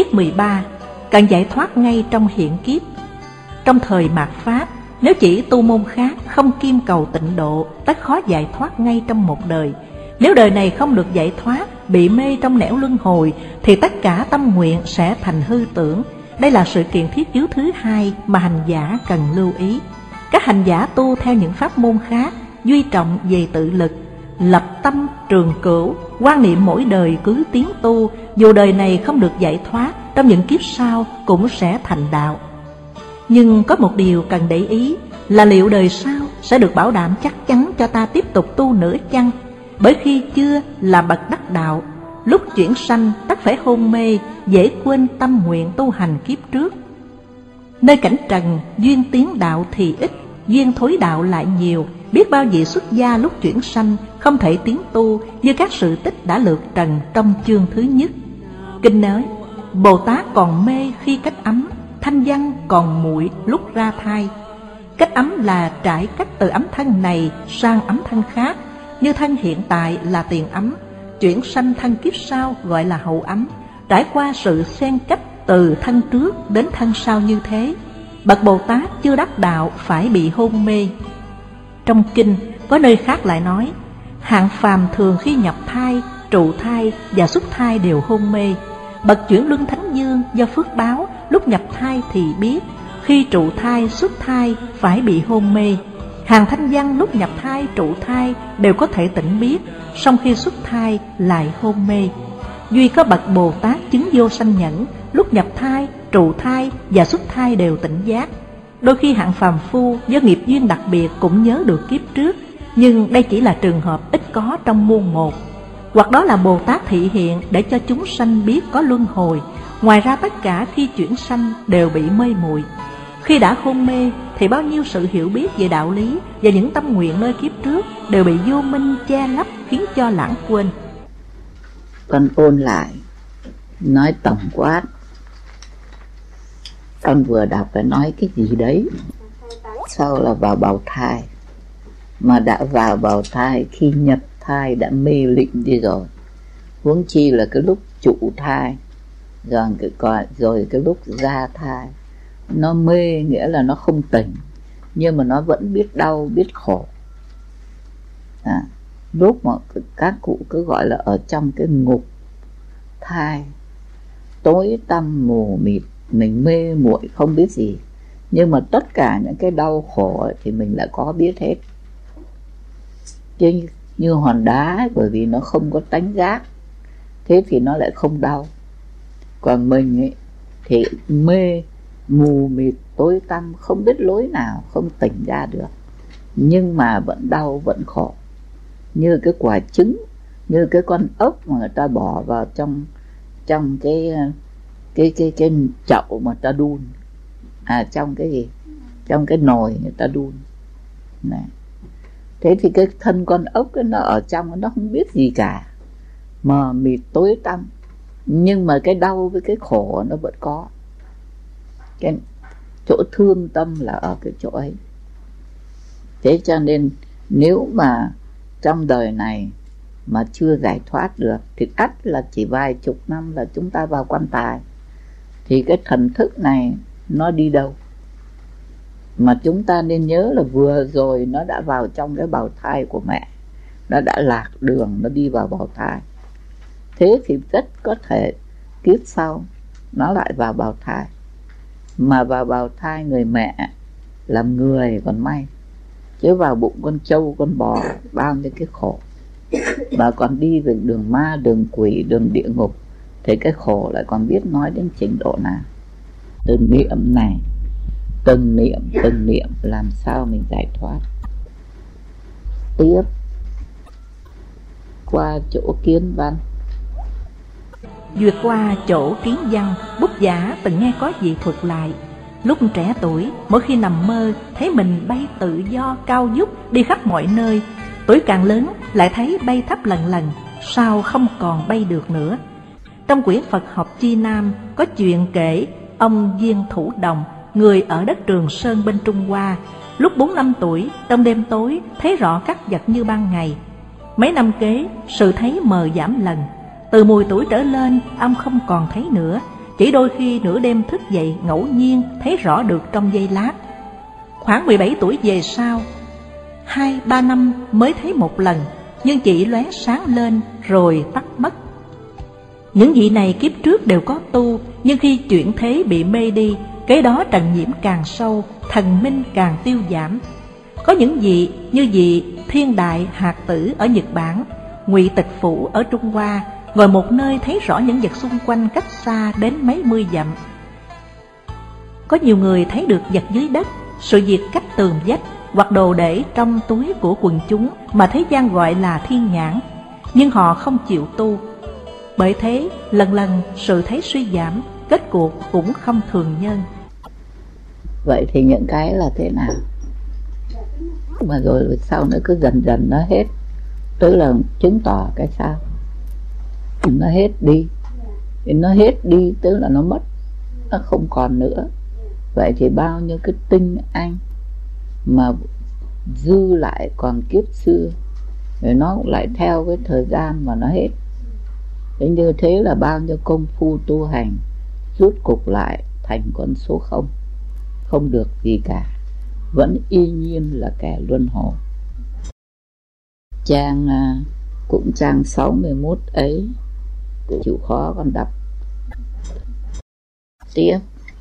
Tiết 13. Cần giải thoát ngay trong hiện kiếp. Trong thời mạt Pháp, nếu chỉ tu môn khác không kiêm cầu tịnh độ, tất khó giải thoát ngay trong một đời. Nếu đời này không được giải thoát, bị mê trong nẻo luân hồi, thì tất cả tâm nguyện sẽ thành hư tưởng. Đây là sự kiện thiết yếu thứ hai mà hành giả cần lưu ý. Các hành giả tu theo những pháp môn khác, duy trọng về tự lực, lập tâm trường cửu, quan niệm mỗi đời cứ tiến tu, dù đời này không được giải thoát, trong những kiếp sau cũng sẽ thành đạo. Nhưng có một điều cần để ý là liệu đời sau sẽ được bảo đảm chắc chắn cho ta tiếp tục tu nữa chăng? Bởi khi chưa là bậc đắc đạo, lúc chuyển sanh tất phải hôn mê, dễ quên tâm nguyện tu hành kiếp trước. Nơi cảnh trần, duyên tiến đạo thì ít, duyên thối đạo lại nhiều. Biết bao vị xuất gia lúc chuyển sanh không thể tiến tu, như các sự tích đã lược trần trong chương thứ nhất. Kinh nói: Bồ Tát còn mê khi cách ấm, thanh văn còn muội lúc ra thai. Cách ấm là trải cách từ ấm thân này sang ấm thân khác, như thân hiện tại là tiền ấm, chuyển sanh thân kiếp sau gọi là hậu ấm, trải qua sự xen cách từ thân trước đến thân sau như thế. Bậc Bồ Tát chưa đắc đạo phải bị hôn mê. Trong kinh có nơi khác lại nói: hạng phàm thường khi nhập thai, trụ thai và xuất thai đều hôn mê. Bậc chuyển luân thánh dương do phước báo, lúc nhập thai thì biết, khi trụ thai xuất thai phải bị hôn mê. Hàng thanh văn lúc nhập thai trụ thai đều có thể tỉnh biết, song khi xuất thai lại hôn mê. Duy có bậc Bồ Tát chứng vô sanh nhẫn, lúc nhập thai, trụ thai và xuất thai đều tỉnh giác. Đôi khi hạng phàm phu do nghiệp duyên đặc biệt cũng nhớ được kiếp trước, nhưng đây chỉ là trường hợp ít có trong muôn một. Hoặc đó là Bồ Tát thị hiện để cho chúng sanh biết có luân hồi. Ngoài ra tất cả khi chuyển sanh đều bị mê muội. Khi đã hôn mê thì bao nhiêu sự hiểu biết về đạo lý và những tâm nguyện nơi kiếp trước đều bị vô minh che lấp, khiến cho lãng quên. Con ôn lại, nói tổng quát. Con vừa đọc và nói cái gì đấy, sau là vào bào thai. Mà đã vào bào thai, khi nhập thai đã mê lịnh đi rồi, huống chi là cái lúc trụ thai, rồi cái lúc ra thai. Nó mê nghĩa là nó không tỉnh, nhưng mà nó vẫn biết đau, biết khổ. Lúc mà các cụ cứ gọi là ở trong cái ngục thai, tối tăm mù mịt, mình mê muội không biết gì, nhưng mà tất cả những cái đau khổ thì mình lại có biết hết. Chứ như hòn đá ấy, bởi vì nó không có tánh giác, thế thì nó lại không đau. Còn mình ấy, thì mê mù mịt tối tăm, không biết lối nào, không tỉnh ra được, nhưng mà vẫn đau, vẫn khổ. Như cái quả trứng, như cái con ốc mà người ta bỏ vào trong cái chậu mà ta đun, trong cái gì, trong cái nồi người ta đun này. Thế thì cái thân con ốc ấy, nó ở trong nó không biết gì cả, mờ mịt tối tăm, nhưng mà cái đau với cái khổ nó vẫn có. Cái chỗ thương tâm là ở cái chỗ ấy. Thế cho nên nếu mà trong đời này mà chưa giải thoát được thì ắt là chỉ vài chục năm là chúng ta vào quan tài. Thì cái thần thức này nó đi đâu? Mà chúng ta nên nhớ là vừa rồi nó đã vào trong cái bào thai của mẹ, nó đã lạc đường, nó đi vào bào thai. Thế thì rất có thể kiếp sau nó lại vào bào thai. Mà vào bào thai người mẹ làm người còn may, chứ vào bụng con trâu con bò bao nhiêu cái khổ. Và còn đi về đường ma, đường quỷ, đường địa ngục thì cái khổ lại còn biết nói đến trình độ nào. Từng niệm này, từng niệm làm sao mình giải thoát. Tiếp qua chỗ Kiến Văn. Duyệt qua chỗ Kiến Văn, bút giả từng nghe có vị thuật lại. Lúc trẻ tuổi, mỗi khi nằm mơ thấy mình bay tự do cao vút đi khắp mọi nơi. Tuổi càng lớn lại thấy bay thấp lần lần, sau không còn bay được nữa. Trong quyển Phật học Chi Nam có chuyện kể ông Viên Thủ Đồng, người ở đất Trường Sơn bên Trung Hoa. Lúc 4 năm tuổi, trong đêm tối thấy rõ các vật như ban ngày. Mấy năm kế, sự thấy mờ giảm lần. Từ 10 tuổi trở lên, ông không còn thấy nữa. chỉ đôi khi nửa đêm thức dậy ngẫu nhiên thấy rõ được trong giây lát. Khoảng 17 tuổi về sau, 2-3 năm mới thấy một lần, nhưng chỉ lóe sáng lên rồi tắt mất. Những vị này kiếp trước đều có tu, nhưng khi chuyển thế bị mê đi, kế đó trần nhiễm càng sâu, thần minh càng tiêu giảm. Có những vị như vị Thiên Đại Hạt Tử ở Nhật Bản, Ngụy Tịch Phủ ở Trung Hoa, ngồi một nơi thấy rõ những vật xung quanh cách xa đến mấy mươi dặm. Có nhiều người thấy được vật dưới đất, sự việc cách tường vách hoặc đồ để trong túi của quần chúng mà thế gian gọi là thiên nhãn, nhưng họ không chịu tu. Bởi thế lần lần sự thấy suy giảm, kết cuộc cũng không thường nhân. Vậy thì những cái là thế nào? Mà rồi sau nữa cứ dần dần nó hết, tức là chứng tỏ cái sao? Nó hết đi. Thì nó hết đi tức là nó mất, nó không còn nữa. Vậy thì bao nhiêu cái tinh anh mà dư lại còn kiếp xưa, rồi nó cũng lại theo cái thời gian mà nó hết. Thế như thế là bao nhiêu công phu tu hành rút cục lại thành con số không, không được gì cả, vẫn y nhiên là kẻ luân hồi. Trang cũng trang 61 ấy, chịu khó con đọc tiếp.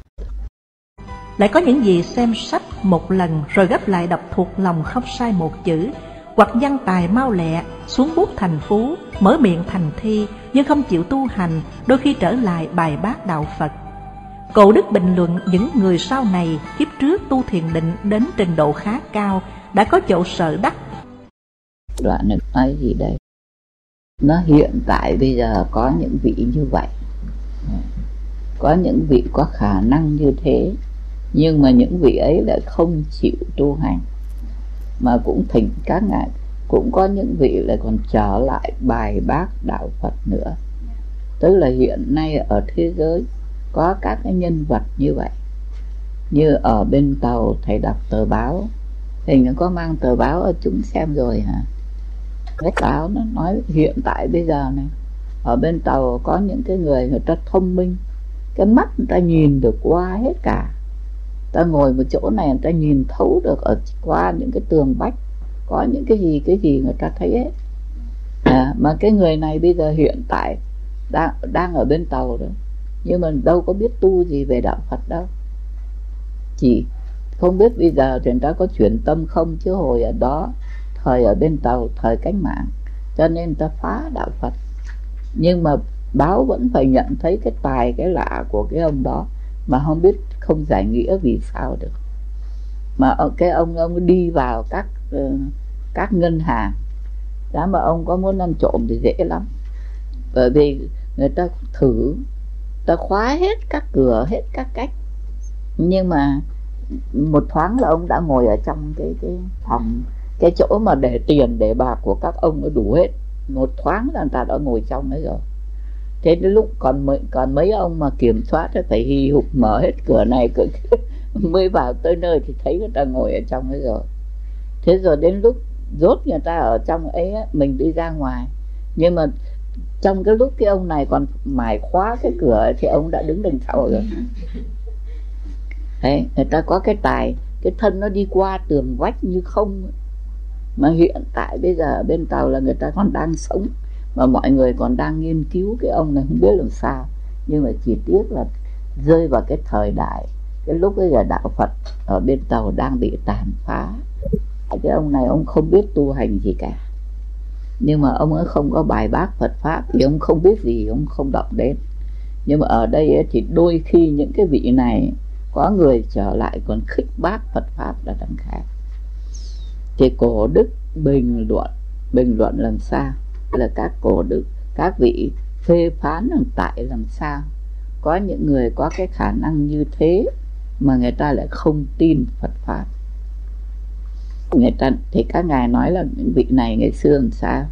Lại có những gì xem sách một lần rồi gấp lại đọc thuộc lòng không sai một chữ, hoặc văn tài mau lẹ, xuống bút thành phú, mở miệng thành thi, nhưng không chịu tu hành, đôi khi trở lại bài bác đạo Phật. Cổ Đức bình luận những người sau này kiếp trước tu thiền định đến trình độ khá cao, đã có chỗ sợ đắc. Đoạn này nói gì đây? Nó hiện tại bây giờ có những vị như vậy, có những vị có khả năng như thế, nhưng mà những vị ấy lại không chịu tu hành, mà cũng thỉnh các ngài. Cũng có những vị lại còn trở lại bài bác đạo Phật nữa. Tức là hiện nay ở thế giới có các cái nhân vật như vậy. Như ở bên Tàu thầy đọc tờ báo, thầy có mang tờ báo ở chúng xem rồi hả? Cái báo nó nói hiện tại bây giờ này, ở bên Tàu có những cái người ta thông minh, cái mắt người ta nhìn được qua hết cả. Ta ngồi một chỗ này người ta nhìn thấu được ở qua những cái tường vách, có những cái gì người ta thấy hết. Mà cái người này bây giờ hiện tại đang ở bên Tàu đó, nhưng mà đâu có biết tu gì về đạo Phật đâu. Chỉ không biết bây giờ thì người ta có chuyển tâm không, chứ hồi ở đó thời ở bên Tàu, thời cách mạng, cho nên người ta phá đạo Phật. Nhưng mà báo vẫn phải nhận thấy cái tài cái lạ của cái ông đó, mà không biết không giải nghĩa vì sao được. Mà cái ông đi vào các ngân hàng, đó mà ông có muốn ăn trộm thì dễ lắm, bởi vì người ta thử, ta khóa hết các cửa, hết các cách, nhưng mà một thoáng là ông đã ngồi ở trong cái phòng, cái chỗ mà để tiền để bạc của các ông nó đủ hết, một thoáng là người ta đã ngồi trong đấy rồi. Thế đến lúc còn mấy ông mà kiểm soát thì phải hì hục mở hết cửa này cửa kia mới vào tới nơi thì thấy người ta ngồi ở trong đấy rồi. Thế rồi đến lúc rốt người ta ở trong ấy, mình đi ra ngoài, nhưng mà trong cái lúc cái ông này còn mải khóa cái cửa ấy, thì ông đã đứng đằng sau rồi. Đấy, người ta có cái tài, cái thân nó đi qua tường vách như không. Mà hiện tại bây giờ ở bên Tàu là người ta còn đang sống, mà mọi người còn đang nghiên cứu cái ông này không biết làm sao. Nhưng mà chỉ tiếc là rơi vào cái thời đại, cái lúc bây giờ đạo Phật ở bên Tàu đang bị tàn phá. Cái ông này ông không biết tu hành gì cả, nhưng mà ông ấy không có bài bác Phật Pháp thì ông không biết gì, ông không động đến. Nhưng mà ở đây ấy, thì đôi khi những cái vị này có người trở lại còn khích bác Phật Pháp là đằng khác. Thì Cổ Đức bình luận làm sao? Là các Cổ Đức, các vị phê phán tại làm sao? Có những người có cái khả năng như thế mà người ta lại không tin Phật Pháp. Người ta thì các ngài nói là những vị này ngày xưa làm sao?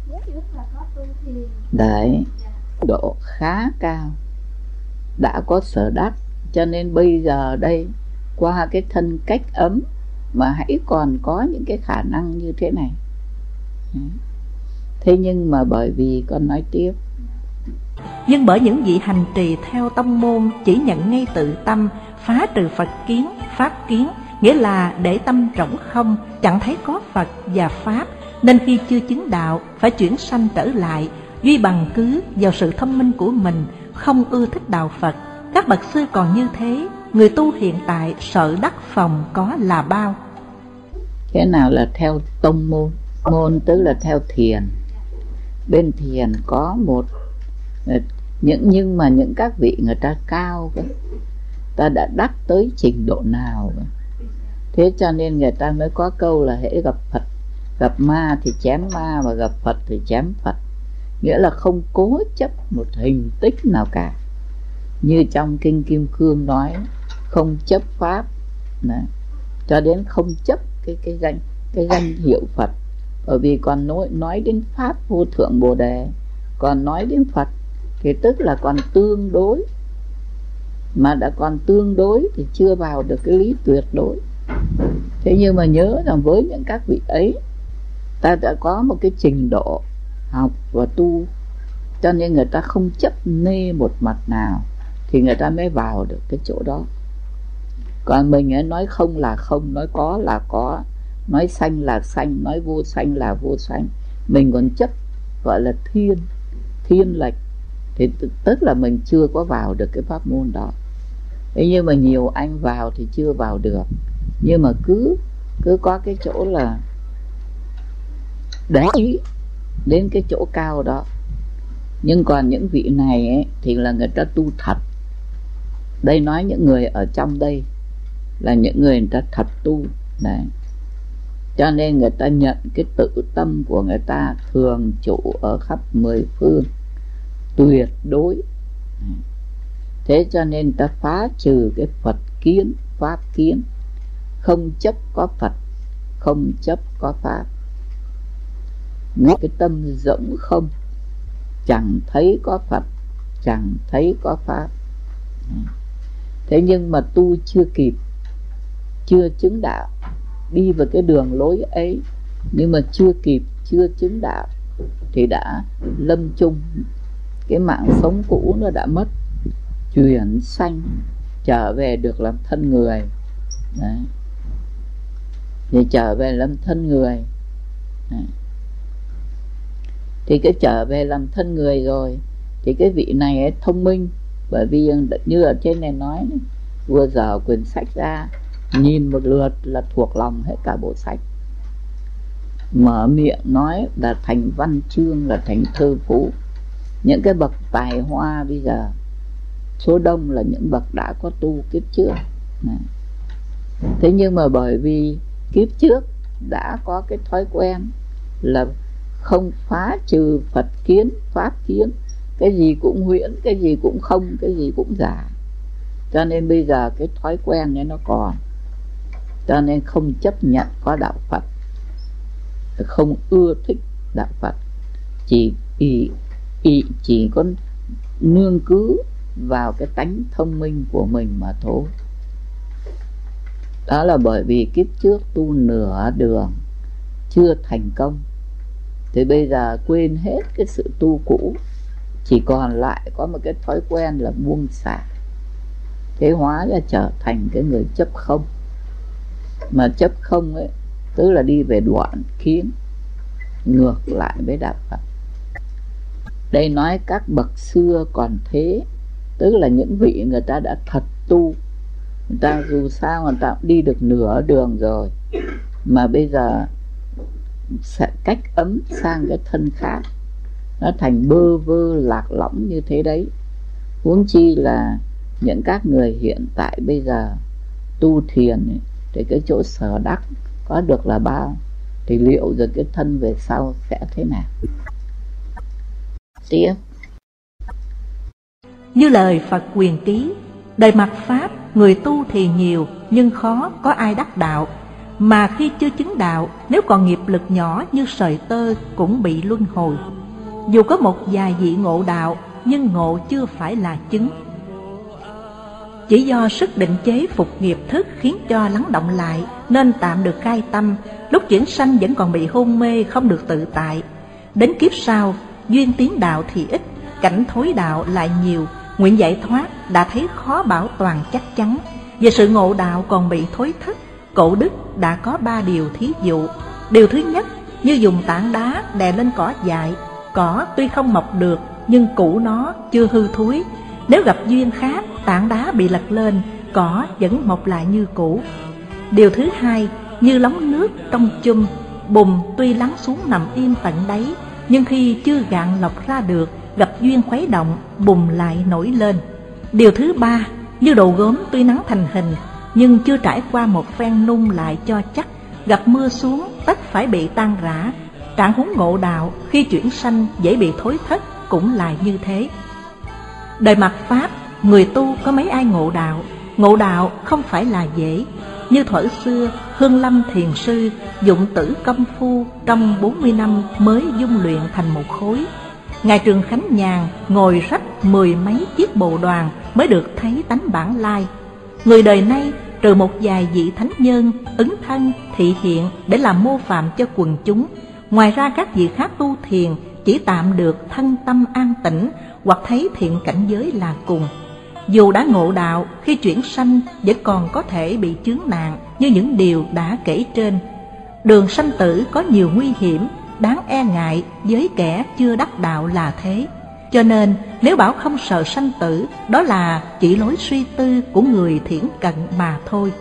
Đấy, độ khá cao, đã có sở đắc, cho nên bây giờ đây qua cái thân cách ấm mà hãy còn có những cái khả năng như thế này. Thế nhưng mà bởi vì con nói tiếp, Nhưng bởi những vị hành trì theo tông môn chỉ nhận ngay tự tâm, phá trừ Phật kiến, Pháp kiến, nghĩa là để tâm trống không, chẳng thấy có Phật và Pháp, nên khi chưa chứng đạo phải chuyển sanh trở lại, duy bằng cứ vào sự thông minh của mình, không ưa thích đạo Phật. Các bậc xưa còn như thế, người tu hiện tại sợ đắc phòng có là bao. Thế nào là theo tông môn? Môn tức là theo thiền. Bên thiền có một nhưng mà những các vị người ta cao cơ, ta đã đắc tới trình độ nào cơ. Thế cho nên người ta mới có câu là hễ gặp Phật, gặp ma thì chém ma, và gặp Phật thì chém Phật. Nghĩa là không cố chấp một hình tích nào cả. Như trong Kinh Kim Cương nói, không chấp Pháp, cho đến không chấp cái danh hiệu Phật. Bởi vì còn nói đến Pháp vô thượng Bồ Đề, còn nói đến Phật thì tức là còn tương đối. Mà đã còn tương đối thì chưa vào được cái lý tuyệt đối. Thế nhưng mà nhớ rằng với những các vị ấy, ta đã có một cái trình độ học và tu, cho nên người ta không chấp nê một mặt nào, thì người ta mới vào được cái chỗ đó. Còn mình ấy nói không là không, nói có là có, nói sanh là sanh, nói vô sanh là vô sanh, mình còn chấp gọi là thiên lệch, thì tức là mình chưa có vào được cái pháp môn đó. Thế nhưng mà nhiều anh vào thì chưa vào được, nhưng mà cứ có cái chỗ là để ý đến cái chỗ cao đó. Nhưng còn những vị này ấy, thì là người ta tu thật. Đây nói những người ở trong đây là những người ta thật tu này. Cho nên người ta nhận cái tự tâm của người ta thường trụ ở khắp mười phương, tuyệt đối. Thế cho nên ta phá trừ cái Phật kiến, Pháp kiến, không chấp có Phật, không chấp có Pháp. Ngay cái tâm rỗng không, chẳng thấy có Phật, chẳng thấy có Pháp. Thế nhưng mà tu chưa kịp, chưa chứng đạo, đi vào cái đường lối ấy, nhưng mà chưa kịp, chưa chứng đạo, thì đã lâm chung. Cái mạng sống cũ nó đã mất, chuyển sanh trở về được làm thân người. Đấy. Thì trở về làm thân người. Đấy. Thì cái trở về làm thân người rồi, thì cái vị này ấy thông minh. Bởi vì như ở trên này nói, vừa dở quyển sách ra, nhìn một lượt là thuộc lòng hết cả bộ sách. Mở miệng nói là thành văn chương, là thành thơ phú. Những cái bậc tài hoa bây giờ, số đông là những bậc đã có tu kiếp trước. Thế nhưng mà bởi vì kiếp trước đã có cái thói quen là không phá trừ Phật kiến, Pháp kiến, cái gì cũng huyễn, cái gì cũng không, cái gì cũng giả. Cho nên bây giờ cái thói quen ấy nó còn, cho nên không chấp nhận có đạo Phật, không ưa thích đạo Phật, chỉ có nương cứ vào cái tánh thông minh của mình mà thôi. Đó là bởi vì kiếp trước tu nửa đường chưa thành công, thì bây giờ quên hết cái sự tu cũ, chỉ còn lại có một cái thói quen là buông xả. Thế hóa ra trở thành cái người chấp không. Mà chấp không ấy, tức là đi về đoạn kiến, ngược lại với đạo Phật. Đây nói các bậc xưa còn thế, tức là những vị người ta đã thật tu. Người ta dù sao người ta cũng đi được nửa đường rồi, mà bây giờ sẽ cách ấm sang cái thân khác, nó thành bơ vơ lạc lõng như thế đấy. Huống chi là những các người hiện tại bây giờ tu thiền ấy, thì cái chỗ sở đắc có được là bao, thì liệu rồi cái thân về sau sẽ thế nào? Tiếp như lời Phật Quyền Ký, đời mặt Pháp người tu thì nhiều, nhưng khó có ai đắc đạo. Mà khi chưa chứng đạo, nếu còn nghiệp lực nhỏ như sợi tơ cũng bị luân hồi. Dù có một vài vị ngộ đạo, nhưng ngộ chưa phải là chứng. Chỉ do sức định chế phục nghiệp thức khiến cho lắng động lại, nên tạm được khai tâm. Lúc chuyển sanh vẫn còn bị hôn mê, không được tự tại. Đến kiếp sau, duyên tiến đạo thì ít, cảnh thối đạo lại nhiều, nguyện giải thoát đã thấy khó bảo toàn chắc chắn. Về sự ngộ đạo còn bị thối thất, Cổ đức đã có 3 điều thí dụ. Điều thứ nhất, như dùng tảng đá đè lên cỏ dại, cỏ tuy không mọc được nhưng củ nó chưa hư thối. Nếu gặp duyên khác, tảng đá bị lật lên, cỏ vẫn mọc lại như cũ. Điều thứ hai, như lóng nước trong chum, bùn tuy lắng xuống nằm im tận đáy, nhưng khi chưa gạn lọc ra được, gặp duyên khuấy động, bùn lại nổi lên. Điều thứ ba, như đồ gốm tuy nắng thành hình, nhưng chưa trải qua một phen nung lại cho chắc, gặp mưa xuống tất phải bị tan rã. Trạng huống ngộ đạo khi chuyển sanh dễ bị thối thất cũng là như thế. Đời mạt Pháp, người tu có mấy ai ngộ đạo. Ngộ đạo không phải là dễ. Như thuở xưa, Hương Lâm thiền sư dụng tử công phu trong 40 năm mới dung luyện thành một khối. Ngài Trường Khánh Nhàn ngồi rách 10 mấy chiếc bồ đoàn mới được thấy tánh bản lai. Người đời nay trừ một vài vị thánh nhân ứng thân thị hiện để làm mô phạm cho quần chúng, ngoài ra các vị khác tu thiền chỉ tạm được thân tâm an tĩnh hoặc thấy thiện cảnh giới là cùng. Dù đã ngộ đạo, khi chuyển sanh vẫn còn có thể bị chướng nạn như những điều đã kể trên. Đường sanh tử có nhiều nguy hiểm, đáng e ngại với kẻ chưa đắc đạo là thế. Cho nên nếu bảo không sợ sanh tử, đó là chỉ lối suy tư của người thiển cận mà thôi.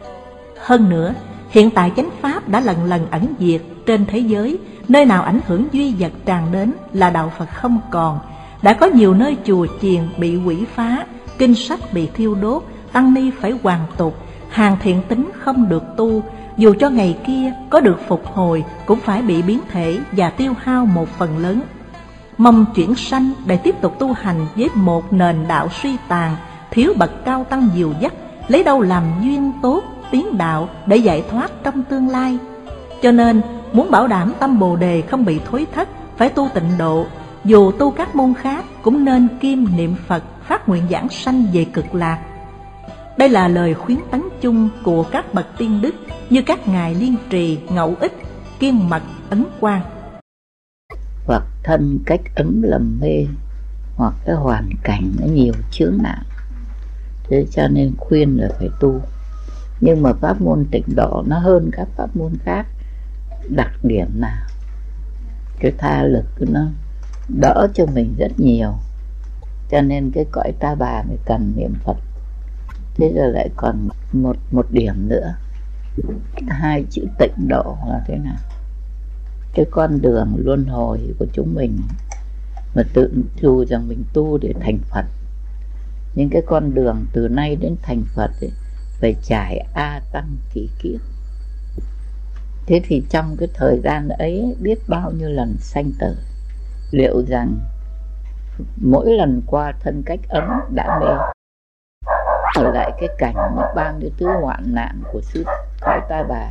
Hơn nữa, hiện tại chánh pháp đã lần lần ẩn diệt trên thế giới, nơi nào ảnh hưởng duy vật tràn đến là đạo Phật không còn. Đã có nhiều nơi chùa chiền bị quỷ phá, kinh sách bị thiêu đốt, tăng ni phải hoàn tục, hàng thiện tính không được tu. Dù cho ngày kia có được phục hồi cũng phải bị biến thể và tiêu hao một phần lớn. Mong chuyển sanh để tiếp tục tu hành với một nền đạo suy tàn, thiếu bậc cao tăng dìu dắt, lấy đâu làm duyên tốt tiến đạo để giải thoát trong tương lai. Cho nên muốn bảo đảm tâm Bồ đề không bị thối thất, phải tu tịnh độ. Dù tu các môn khác cũng nên kiêm niệm Phật, phát nguyện giảng sanh về cực lạc. Đây là lời khuyến tấn chung của các bậc tiên đức như các ngài Liên Trì, Ngẫu Ích, Kiên Mật, Ấn Quang. Hoặc thân cách ấm lầm mê, hoặc cái hoàn cảnh nó nhiều chướng nạn, thế cho nên khuyên là phải tu. Nhưng mà pháp môn tịnh độ nó hơn các pháp môn khác. Đặc điểm nào? Cái tha lực nó đỡ cho mình rất nhiều, cho nên cái cõi Ta Bà mới cần niệm Phật. Thế rồi lại còn một điểm nữa, hai chữ tịnh độ là thế nào? Cái con đường luân hồi của chúng mình mà tự dù rằng mình tu để thành Phật, nhưng cái con đường từ nay đến thành Phật ấy, phải trải A Tăng kỳ kiếp. Thế thì trong cái thời gian ấy biết bao nhiêu lần sanh tử, liệu rằng mỗi lần qua thân cách ấm đã mê, ở lại cái cảnh bao nhiêu thứ hoạn nạn của xứ cõi Ta Bà,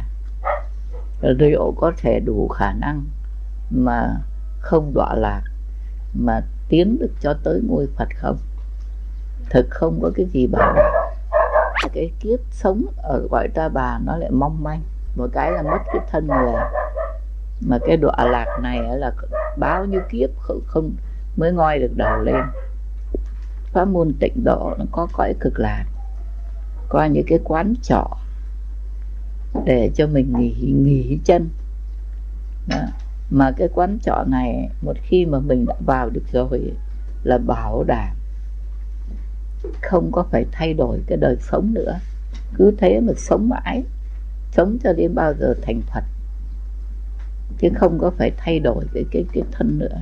liệu có thể đủ khả năng mà không đọa lạc mà tiến được cho tới ngôi Phật không? Thực không có cái gì bảo đảm. Cái kiếp sống ở cõi Ta Bà nó lại mong manh, một cái là mất cái thân người, mà cái đọa lạc này là bao nhiêu kiếp không mới ngoi được đầu lên. Pháp môn tịnh độ nó có cõi cực lạc, có những cái quán trọ để cho mình nghỉ chân. Đó. Mà cái quán trọ này một khi mà mình đã vào được rồi là bảo đảm không có phải thay đổi cái đời sống nữa, cứ thế mà sống mãi, sống cho đến bao giờ thành Phật, chứ không có phải thay đổi cái thân nữa.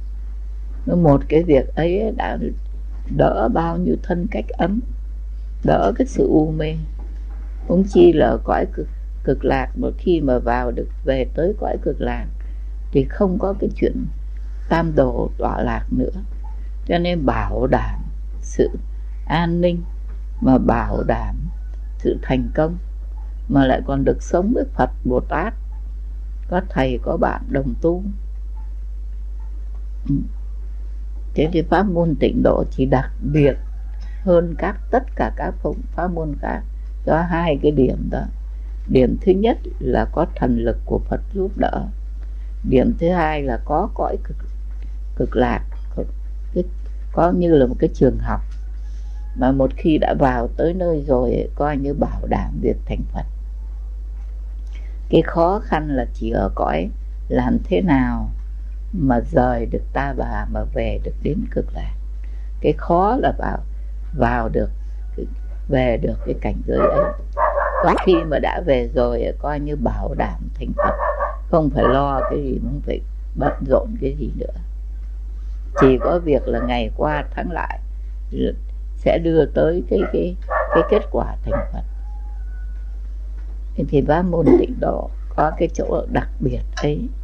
Một cái việc ấy đã đỡ bao nhiêu thân cách ấm, đỡ cái sự u mê. Huống chi là cõi cực lạc, một khi mà vào được về tới cõi cực lạc thì không có cái chuyện tam đồ đọa lạc nữa. Cho nên bảo đảm sự an ninh, mà bảo đảm sự thành công, mà lại còn được sống với Phật Bồ Tát, có thầy có bạn đồng tu. Thế thì pháp môn tịnh độ chỉ đặc biệt hơn tất cả các pháp môn khác có hai cái điểm đó. Điểm thứ nhất là có thần lực của Phật giúp đỡ. Điểm thứ hai là có cõi cực lạc, cái có như là một cái trường học, mà một khi đã vào tới nơi rồi coi như bảo đảm việc thành Phật. Cái khó khăn là chỉ ở cõi làm thế nào mà rời được ta bà mà về được đến Cực Lạc. Cái khó là vào được, về được cái cảnh giới ấy. Có khi mà đã về rồi coi như bảo đảm thành Phật, không phải lo cái gì, không phải bận rộn cái gì nữa. Chỉ có việc là ngày qua tháng lại sẽ đưa tới cái kết quả thành Phật. Thì Pháp môn Tịnh Độ có cái chỗ đặc biệt ấy.